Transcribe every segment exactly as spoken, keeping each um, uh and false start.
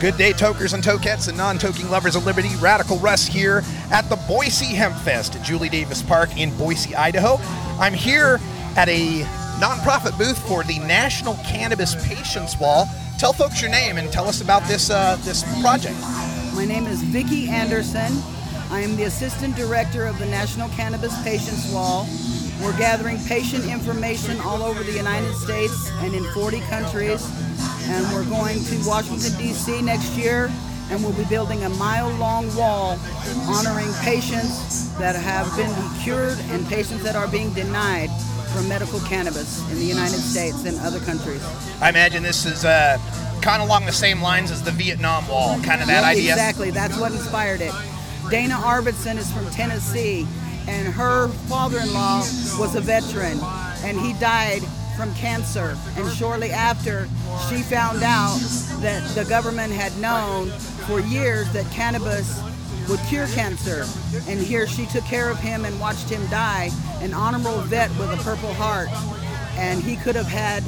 Good day, tokers and tokettes and non-toking lovers of liberty. Radical Russ here at the Boise Hemp Fest at Julie Davis Park in Boise, Idaho. I'm here at a nonprofit booth for the National Cannabis Patients Wall. Tell folks your name and tell us about this uh, this project. My name is Vicki Anderson. I am the Assistant Director of the National Cannabis Patients Wall. We're gathering patient information all over the United States and in forty countries. And we're going to Washington, D C next year, and we'll be building a mile-long wall honoring patients that have been cured and patients that are being denied from medical cannabis in the United States and other countries. I imagine this is uh, kind of along the same lines as the Vietnam Wall, kind of that yeah, idea? Exactly. That's what inspired it. Dana Arvidsson is from Tennessee, and her father-in-law was a veteran, and he died from cancer. And shortly after, she found out that the government had known for years that cannabis would cure cancer. And here she took care of him and watched him die, an honorable vet with a Purple Heart. And he could have had,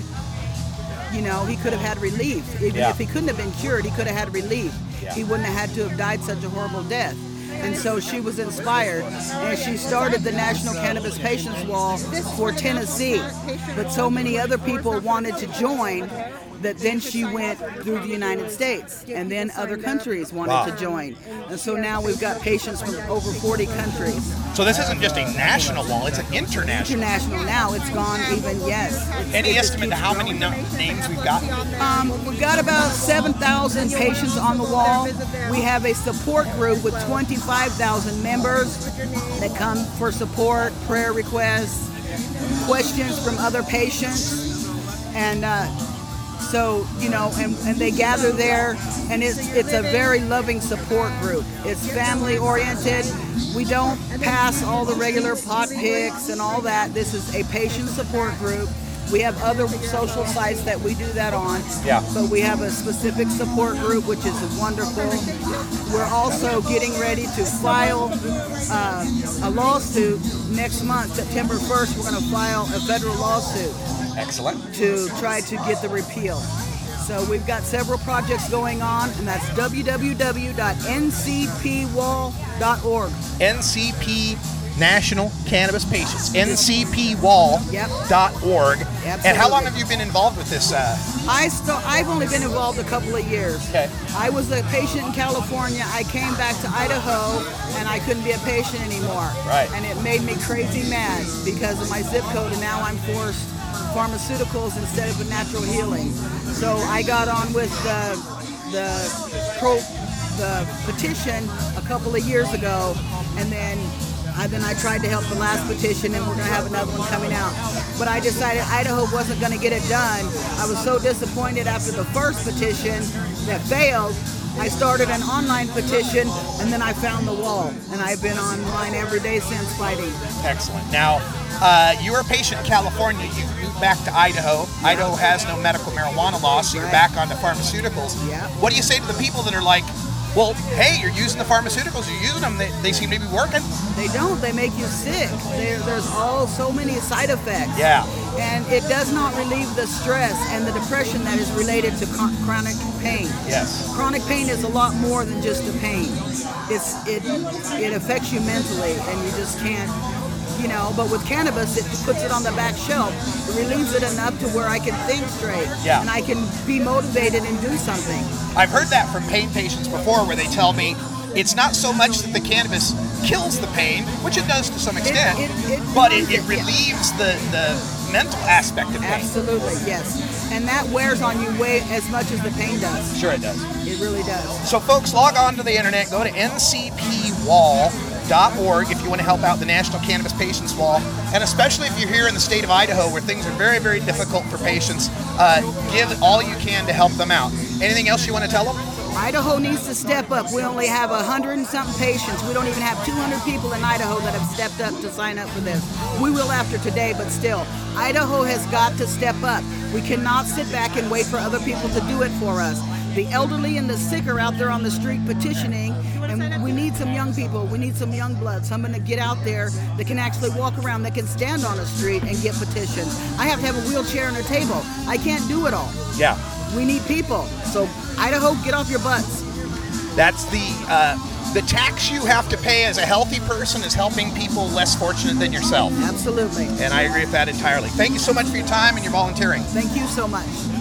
you know, he could have had relief. Even yeah. if he couldn't have been cured, he could have had relief. Yeah. He wouldn't have had to have died such a horrible death. And so she was inspired, and she started the National Cannabis Patients Wall for Tennessee. But so many other people wanted to join that then she went through the United States, and then other countries wanted wow. to join. And so now we've got patients from over forty countries. So this isn't just a national wall, it's an international. International now, it's gone even, yes. It's, Any it estimate to how many no- names we've got? Um, we've got about seven thousand patients on the wall. We have a support group with twenty-five thousand members that come for support, prayer requests, questions from other patients. And uh, so, you know, and, and they gather there, and it's, it's a very loving support group. It's family oriented. We don't pass all the regular pot picks and all that. This is a patient support group. We have other social sites that we do that on, yeah. but we have a specific support group, which is wonderful. We're also getting ready to file uh, a lawsuit next month, September first. We're going to file a federal lawsuit. Excellent. To try to get the repeal. So we've got several projects going on, and that's w w w dot n c p wall dot org. N C P National Cannabis Patients, N C P wall dot org. Yep. And how long have you been involved with this? Uh... I st- I've only been involved a couple of years. Okay. I was a patient in California. I came back to Idaho, and I couldn't be a patient anymore. Right. And it made me crazy mad because of my zip code, and now I'm forced pharmaceuticals instead of a natural healing. So I got on with the the pro the petition a couple of years ago, and then I, then I tried to help the last petition, and we're going to have another one coming out. But I decided Idaho wasn't going to get it done. I was so disappointed after the first petition that failed. I started an online petition, and then I found the wall, and I've been online every day since fighting. Excellent. Now, uh, you're a patient in California. You moved back to Idaho. Yeah. Idaho has no medical marijuana law, so you're right. back onto pharmaceuticals. Yeah. What do you say to the people that are like, well, hey, you're using the pharmaceuticals, you're using them, they, they seem to be working? They don't. They make you sick. There, there's all so many side effects. Yeah. And it does not relieve the stress and the depression that is related to con- chronic pain. Yes. Chronic pain is a lot more than just the pain. It's it it affects you mentally, and you just can't, you know. But with cannabis, it puts it on the back shelf. It relieves it enough to where I can think straight. Yeah. And I can be motivated and do something. I've heard that from pain patients before, where they tell me it's not so much that the cannabis kills the pain, which it does to some extent, it, it, it but it, it yeah. relieves the, the mental aspect of pain. Absolutely, yes. And that wears on you way as much as the pain does. Sure it does. It really does. So folks, log on to the internet, go to N C P wall dot org if you want to help out the National Cannabis Patients Wall, and especially if you're here in the state of Idaho where things are very, very difficult for patients, uh, give all you can to help them out. Anything else you want to tell them? Idaho needs to step up. We only have a hundred and something patients. We don't even have two hundred people in Idaho that have stepped up to sign up for this. We will after today, but still, Idaho has got to step up. We cannot sit back and wait for other people to do it for us. The elderly and the sick are out there on the street petitioning, and we need some young people. We need some young blood, someone to get out there that can actually walk around, that can stand on a street and get petitions. I have to have a wheelchair and a table. I can't do it all. Yeah. we need people. So Idaho, get off your butts. That's the uh, the tax you have to pay as a healthy person is helping people less fortunate than yourself. Absolutely. And I agree with that entirely. Thank you so much for your time and your volunteering. Thank you so much.